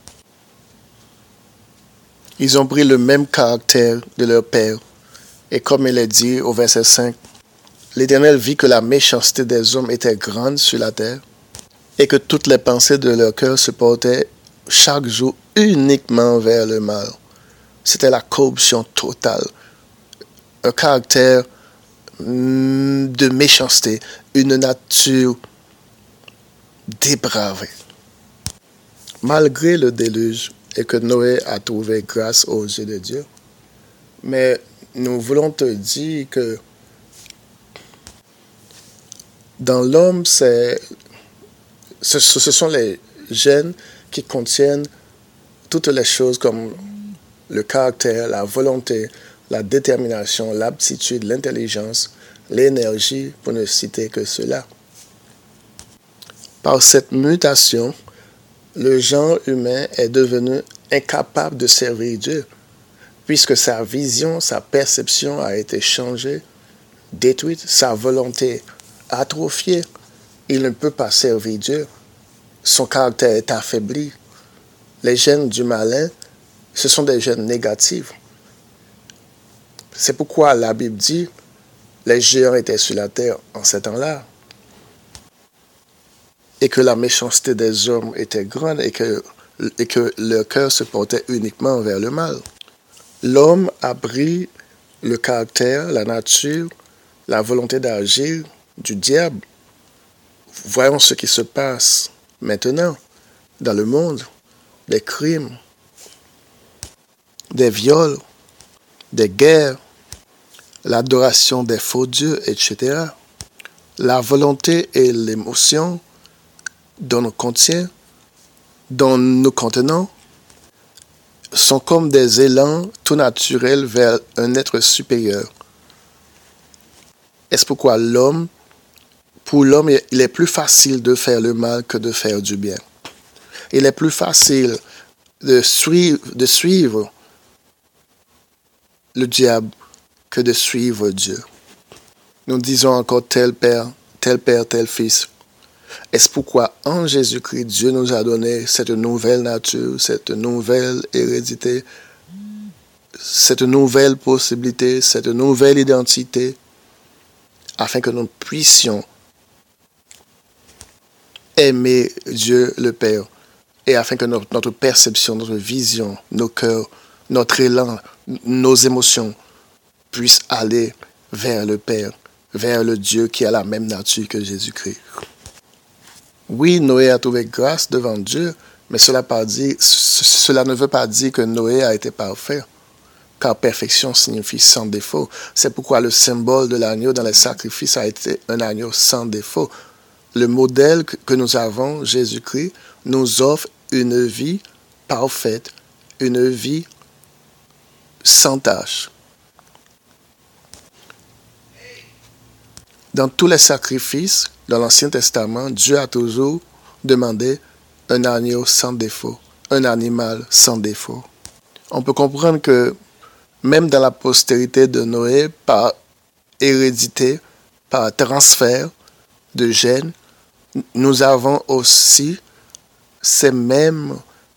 Ils ont pris le même caractère de leur père. Et comme il est dit au verset 5, l'Éternel vit que la méchanceté des hommes était grande sur la terre et que toutes les pensées de leur cœur se portaient chaque jour uniquement vers le mal. C'était la corruption totale, un caractère de méchanceté, une nature dépravée. Malgré le déluge et que Noé a trouvé grâce aux yeux de Dieu, mais nous voulons te dire que dans l'homme, ce sont les gènes qui contiennent toutes les choses comme le caractère, la volonté, la détermination, l'aptitude, l'intelligence, l'énergie, pour ne citer que cela. Par cette mutation, le genre humain est devenu incapable de servir Dieu, puisque sa vision, sa perception a été changée, détruite, sa volonté atrophiée. Il ne peut pas servir Dieu. Son caractère est affaibli. Les gènes du malin, ce sont des gènes négatifs. C'est pourquoi la Bible dit, les géants étaient sur la terre en ces temps-là, et que la méchanceté des hommes était grande et que leur cœur se portait uniquement vers le mal. L'homme a pris le caractère, la nature, la volonté d'agir du diable. Voyons ce qui se passe maintenant dans le monde. Des crimes, des viols, des guerres, l'adoration des faux dieux, etc. La volonté et l'émotion dont nous contenons, sont comme des élans tout naturels vers un être supérieur. Est-ce pourquoi pour l'homme, il est plus facile de faire le mal que de faire du bien. Il est plus facile de suivre le diable que de suivre Dieu. Nous disons encore tel père, tel fils. Est-ce pourquoi en Jésus-Christ, Dieu nous a donné cette nouvelle nature, cette nouvelle hérédité, cette nouvelle possibilité, cette nouvelle identité, afin que nous puissions aimer Dieu le Père, et afin que notre perception, notre vision, nos cœurs, notre élan, nos émotions puissent aller vers le Père, vers le Dieu qui a la même nature que Jésus-Christ. Oui, Noé a trouvé grâce devant Dieu, mais cela ne veut pas dire que Noé a été parfait, car perfection signifie sans défaut. C'est pourquoi le symbole de l'agneau dans les sacrifices a été un agneau sans défaut. Le modèle que nous avons, Jésus-Christ, nous offre une vie parfaite, une vie sans tache. Dans tous les sacrifices, dans l'Ancien Testament, Dieu a toujours demandé un agneau sans défaut, un animal sans défaut. On peut comprendre que même dans la postérité de Noé, par hérédité, par transfert de gènes, nous avons aussi cette même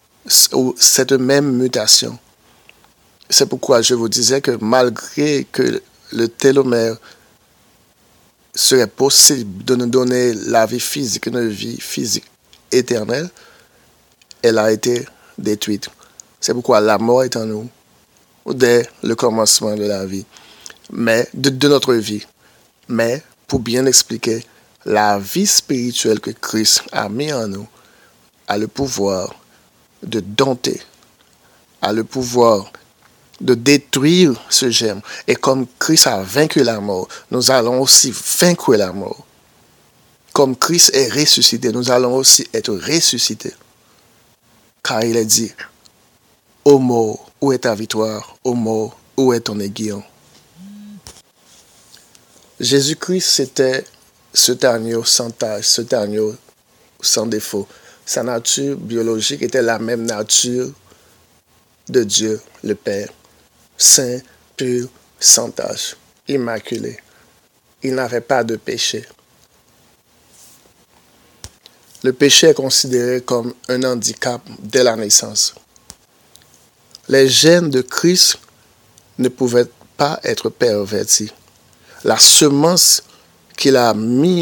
mutation. C'est pourquoi je vous disais que malgré que le télomère serait possible de nous donner la vie physique, une vie physique éternelle, elle a été détruite. C'est pourquoi la mort est en nous dès le commencement de la vie, mais de notre vie. Mais pour bien expliquer, la vie spirituelle que Christ a mis en nous a le pouvoir de dompter, a le pouvoir de détruire ce germe. Et comme Christ a vaincu la mort, nous allons aussi vaincre la mort. Comme Christ est ressuscité, nous allons aussi être ressuscités. Car il est dit, ô mort, où est ta victoire? Ô mort, où est ton aiguillon? Jésus-Christ, c'était cet agneau sans tache, cet agneau sans défaut. Sa nature biologique était la même nature de Dieu, le Père. Saint, pur, sans tache, immaculé. Il n'avait pas de péché. Le péché est considéré comme un handicap dès la naissance. Les gènes de Christ ne pouvaient pas être pervertis. La semence qu'il a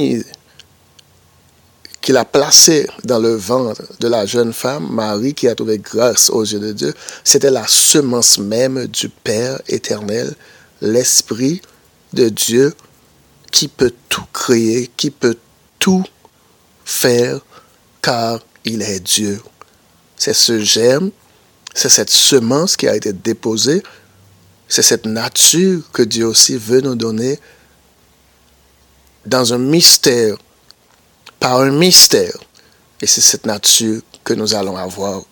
placée dans le ventre de la jeune femme, Marie, qui a trouvé grâce aux yeux de Dieu, c'était la semence même du Père éternel, l'Esprit de Dieu, qui peut tout créer, qui peut tout faire, car il est Dieu. C'est ce germe, c'est cette semence qui a été déposée, c'est cette nature que Dieu aussi veut nous donner dans un mystère, par un mystère. Et c'est cette nature que nous allons avoir.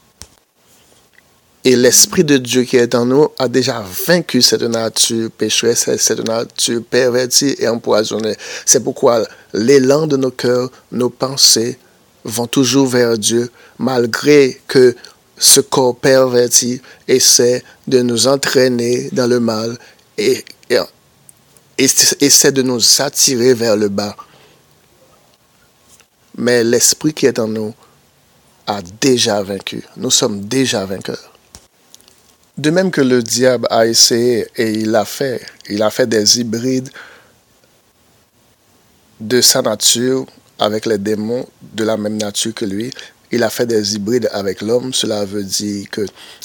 Et l'Esprit de Dieu qui est en nous a déjà vaincu cette nature pécheresse, cette nature pervertie et empoisonnée. C'est pourquoi l'élan de nos cœurs, nos pensées vont toujours vers Dieu, malgré que ce corps perverti essaie de nous entraîner dans le mal et essaie de nous attirer vers le bas. Mais l'Esprit qui est en nous a déjà vaincu. Nous sommes déjà vainqueurs. De même que le diable a essayé, et il a fait des hybrides de sa nature avec les démons de la même nature que lui. Il a fait des hybrides avec l'homme. Cela veut dire que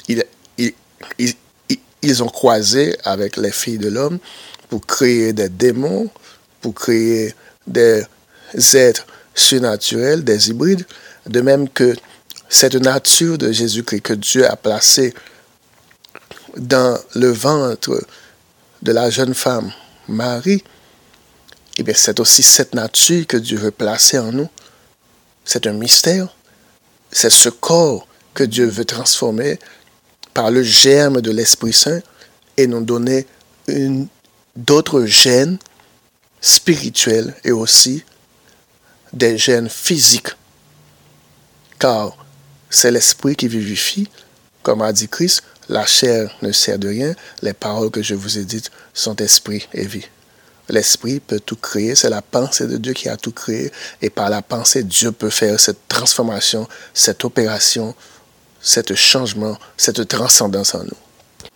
ils ont croisé avec les filles de l'homme pour créer des démons, pour créer des êtres surnaturels, des hybrides. De même que cette nature de Jésus-Christ que Dieu a placée dans le ventre de la jeune femme Marie, eh bien, c'est aussi cette nature que Dieu veut placer en nous. C'est un mystère. C'est ce corps que Dieu veut transformer par le germe de l'Esprit Saint et nous donner d'autres gènes spirituels et aussi des gènes physiques. Car c'est l'Esprit qui vivifie, comme a dit Christ, la chair ne sert de rien, les paroles que je vous ai dites sont esprit et vie. L'Esprit peut tout créer, c'est la pensée de Dieu qui a tout créé, et par la pensée, Dieu peut faire cette transformation, cette opération, ce changement, cette transcendance en nous.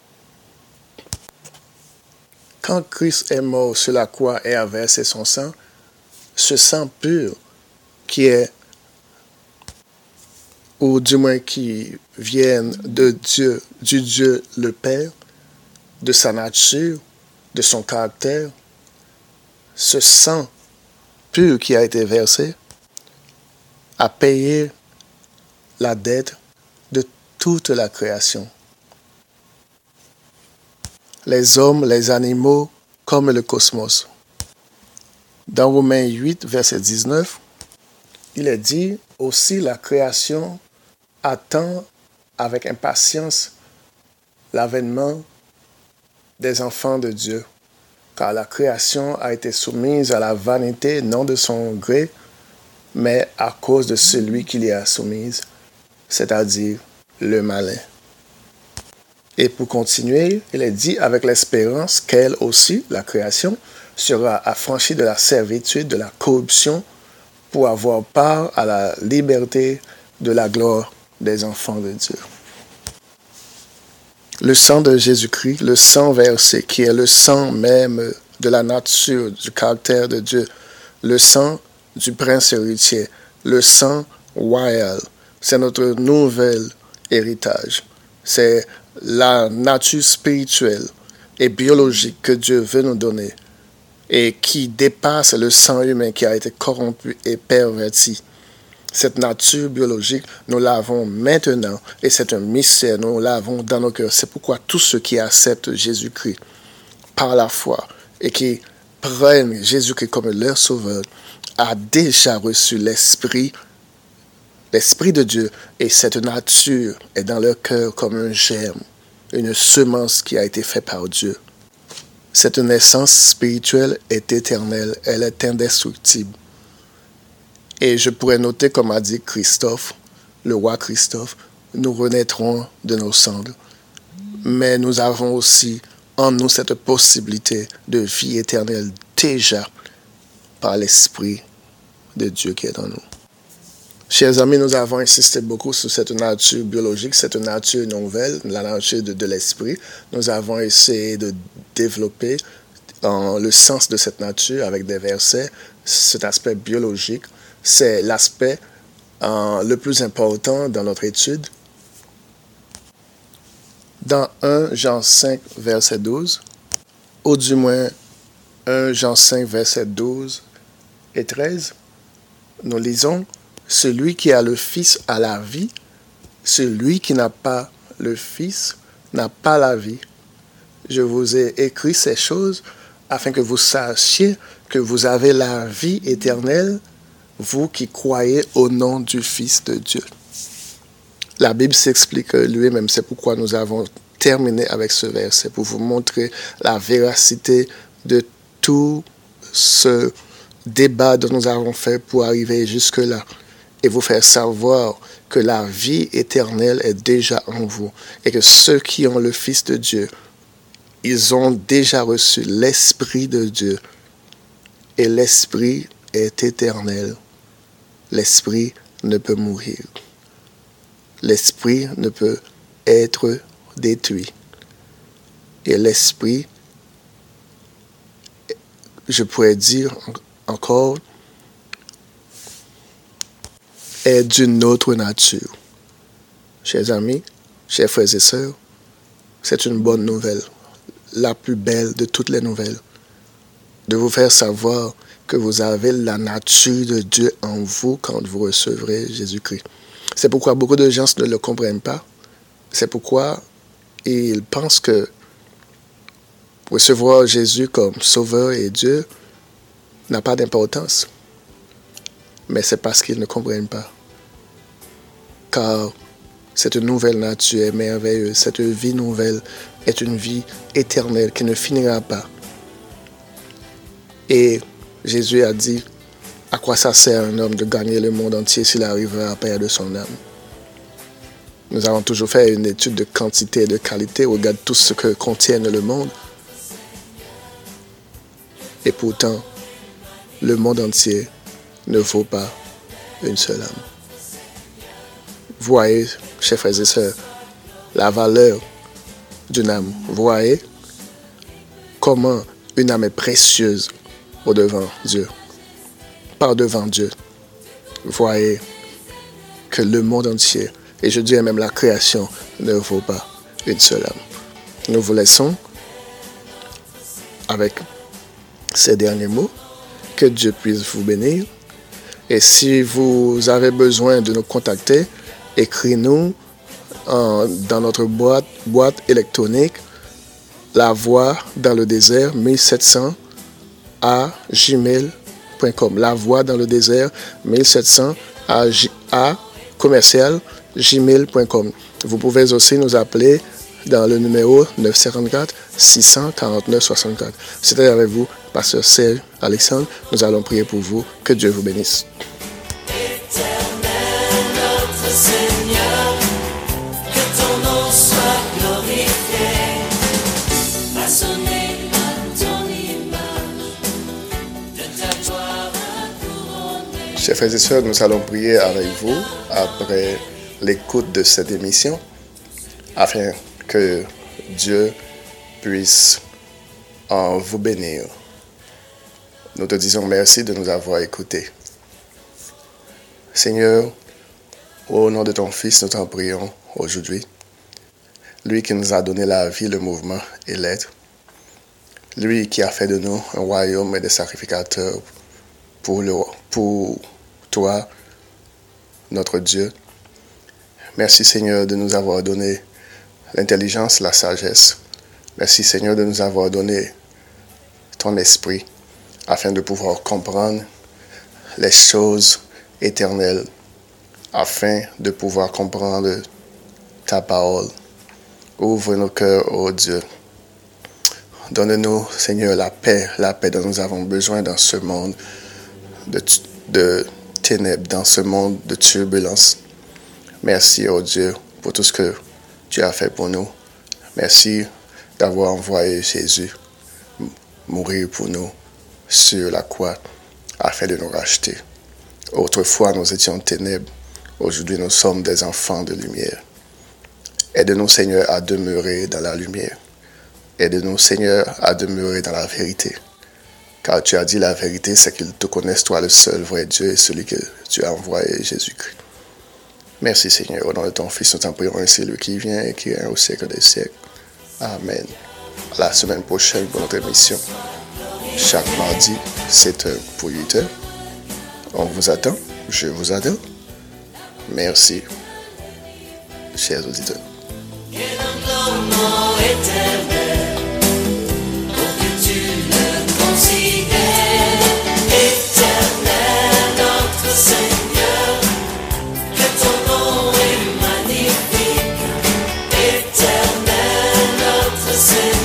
Quand Christ est mort sur la croix et a versé son sang, ce sang pur, qui est ou du moins qui viennent de Dieu, du Dieu le Père, de sa nature, de son caractère, ce sang pur qui a été versé a payé la dette de toute la création. Les hommes, les animaux, comme le cosmos. Dans Romains 8, verset 19, il est dit aussi la création attend avec impatience l'avènement des enfants de Dieu, car la création a été soumise à la vanité, non de son gré, mais à cause de celui qui l'y a soumise, c'est-à-dire le malin. Et pour continuer, il est dit avec l'espérance qu'elle aussi, la création, sera affranchie de la servitude, de la corruption, pour avoir part à la liberté de la gloire des enfants de Dieu. Le sang de Jésus-Christ, le sang versé, qui est le sang même de la nature, du caractère de Dieu, le sang du prince héritier, le sang royal, c'est notre nouvel héritage. C'est la nature spirituelle et biologique que Dieu veut nous donner et qui dépasse le sang humain qui a été corrompu et perverti. Cette nature biologique, nous l'avons maintenant et c'est un mystère, nous l'avons dans nos cœurs. C'est pourquoi tous ceux qui acceptent Jésus-Christ par la foi et qui prennent Jésus-Christ comme leur sauveur a déjà reçu l'Esprit de Dieu et cette nature est dans leur cœur comme un germe, une semence qui a été faite par Dieu. Cette naissance spirituelle est éternelle, elle est indestructible. Et je pourrais noter, comme a dit Christophe, le roi Christophe, nous renaîtrons de nos cendres. Mais nous avons aussi en nous cette possibilité de vie éternelle déjà par l'Esprit de Dieu qui est en nous. Chers amis, nous avons insisté beaucoup sur cette nature biologique, cette nature nouvelle, la nature de l'esprit. Nous avons essayé de développer le sens de cette nature avec des versets. Cet aspect biologique, c'est l'aspect le plus important dans notre étude. Dans 1 Jean 5, verset 12, ou du moins 1 Jean 5, verset 12 et 13, nous lisons « Celui qui a le Fils a la vie, celui qui n'a pas le Fils n'a pas la vie. Je vous ai écrit ces choses afin que vous sachiez que vous avez la vie éternelle, vous qui croyez au nom du Fils de Dieu. » La Bible s'explique lui-même, c'est pourquoi nous avons terminé avec ce verset, pour vous montrer la véracité de tout ce débat dont nous avons fait pour arriver jusque-là et vous faire savoir que la vie éternelle est déjà en vous et que ceux qui ont le Fils de Dieu, ils ont déjà reçu l'Esprit de Dieu et l'Esprit est éternel. L'Esprit ne peut mourir. L'Esprit ne peut être détruit. Et l'Esprit, je pourrais dire encore, est d'une autre nature. Chers amis, chers frères et sœurs, c'est une bonne nouvelle, la plus belle de toutes les nouvelles, de vous faire savoir que vous avez la nature de Dieu en vous quand vous recevrez Jésus-Christ. C'est pourquoi beaucoup de gens ne le comprennent pas. C'est pourquoi ils pensent que recevoir Jésus comme Sauveur et Dieu n'a pas d'importance. Mais c'est parce qu'ils ne comprennent pas. Car cette nouvelle nature est merveilleuse. Cette vie nouvelle est une vie éternelle qui ne finira pas. Et Jésus a dit, à quoi ça sert un homme de gagner le monde entier s'il arrivera à perdre son âme? Nous avons toujours fait une étude de quantité et de qualité. On regarde tout ce que contient le monde. Et pourtant, le monde entier ne vaut pas une seule âme. Vous voyez, chers frères et sœurs, la valeur d'une âme. Vous voyez comment une âme est précieuse au-devant Dieu, par devant Dieu. Vous voyez que le monde entier, et je dirais même la création, ne vaut pas une seule âme. Nous vous laissons avec ces derniers mots. Que Dieu puisse vous bénir. Et si vous avez besoin de nous contacter, écrivez-nous dans notre boîte électronique La Voix dans le désert 1700 à gmail.com. La Voix dans le désert 1700 à commercial gmail.com. Vous pouvez aussi nous appeler dans le numéro 954 649 64. C'était avec vous, Pasteur Serge Alexandre. Nous allons prier pour vous. Que Dieu vous bénisse. Éternel notre Seigneur, que ton nom soit glorifié, façonné à ton image, de ta gloire couronnée. Chers frères et sœurs, nous allons prier avec vous après l'écoute de cette émission afin que Dieu puisse vous bénir. Nous te disons merci de nous avoir écoutés. Seigneur, au nom de ton Fils, nous t'en prions aujourd'hui. Lui qui nous a donné la vie, le mouvement et l'être. Lui qui a fait de nous un royaume et des sacrificateurs pour toi, notre Dieu. Merci Seigneur de nous avoir donné l'intelligence, la sagesse. Merci Seigneur de nous avoir donné ton esprit afin de pouvoir comprendre les choses éternelles, afin de pouvoir comprendre ta parole. Ouvre nos cœurs, ô Dieu. Donne-nous, Seigneur, la paix dont nous avons besoin dans ce monde de ténèbres, dans ce monde de turbulence. Merci, ô Dieu, pour tout ce que tu as fait pour nous. Merci d'avoir envoyé Jésus mourir pour nous sur la croix afin de nous racheter. Autrefois, nous étions ténèbres. Aujourd'hui, nous sommes des enfants de lumière. Aide-nous, Seigneur, à demeurer dans la lumière. Aide-nous, Seigneur, à demeurer dans la vérité. Car tu as dit la vérité, c'est qu'ils te connaissent, toi, le seul vrai Dieu et celui que tu as envoyé, Jésus-Christ. Merci, Seigneur. Au nom de ton Fils, nous t'en prions ainsi, lui qui vient et qui est au siècle des siècles. Amen. À la semaine prochaine pour notre émission. Chaque mardi, 7h pour 8h. On vous attend. Je vous attends. Merci, chers auditeurs. Seigneur, que ton nom est magnifique. Éternel notre Seigneur.